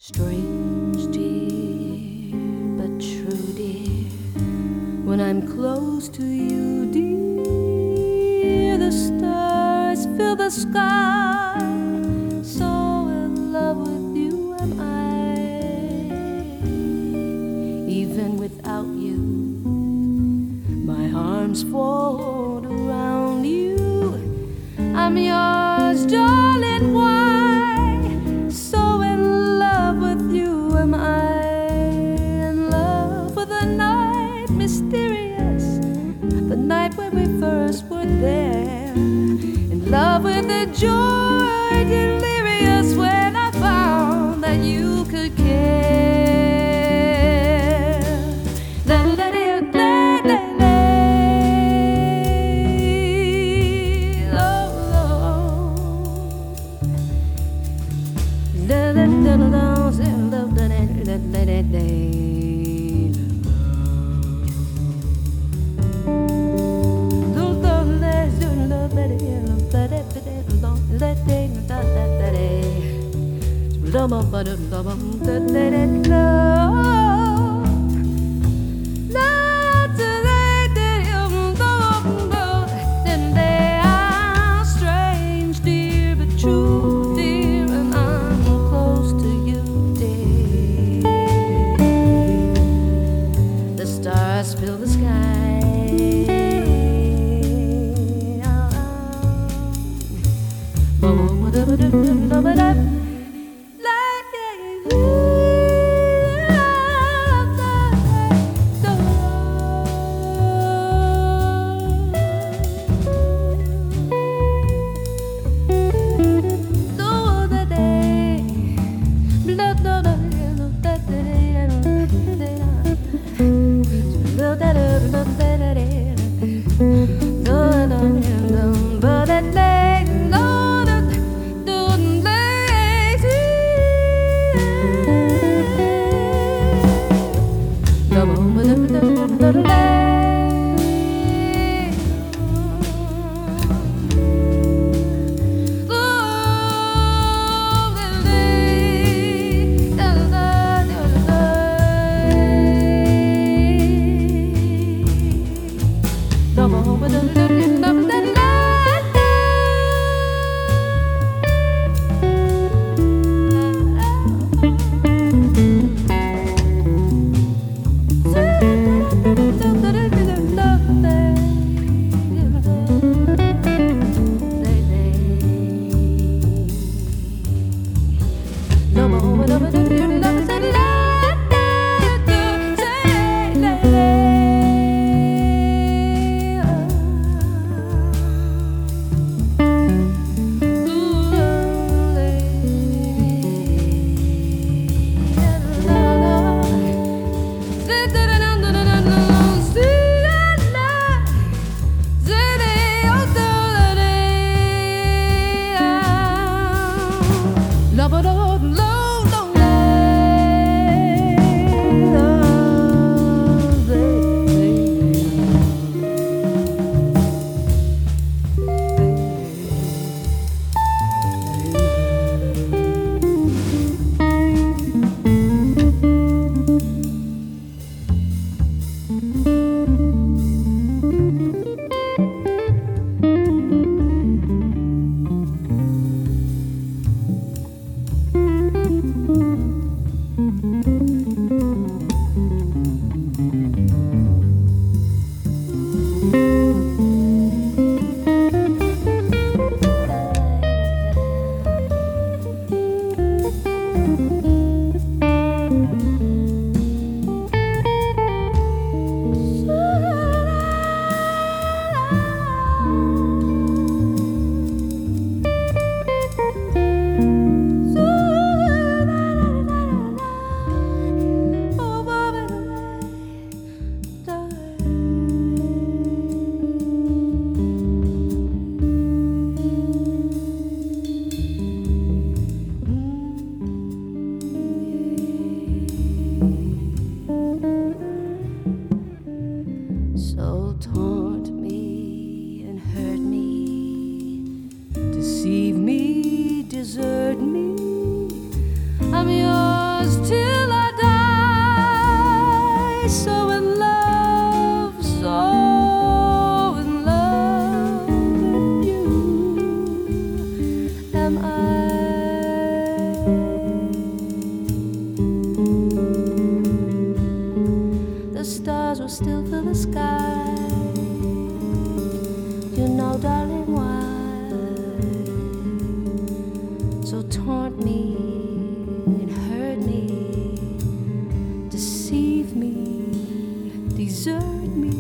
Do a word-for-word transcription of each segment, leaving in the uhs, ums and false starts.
Strange, dear, but true, dear. When I'm close to you, dear, the stars fill the sky. So in love with you am I. Even without you, my arms fold around you. I'm yours, darling. Why? So in love with you am I. In love with the night, mysterious, the night when we first were there. In love with the joy, delirious, when I found that you could care. Strange, dear, but true, dear, and I'm close to you, dear. The stars fill the sky. the sky. You know, darling, why? So taunt me and hurt me, deceive me, desert me.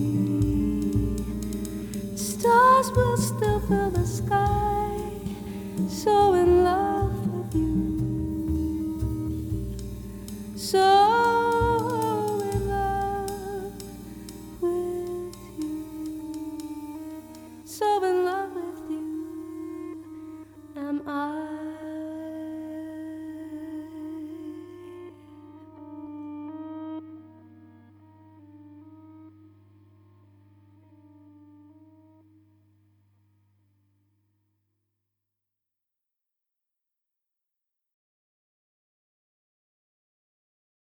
Stars will still fill the sky, so in love with you. So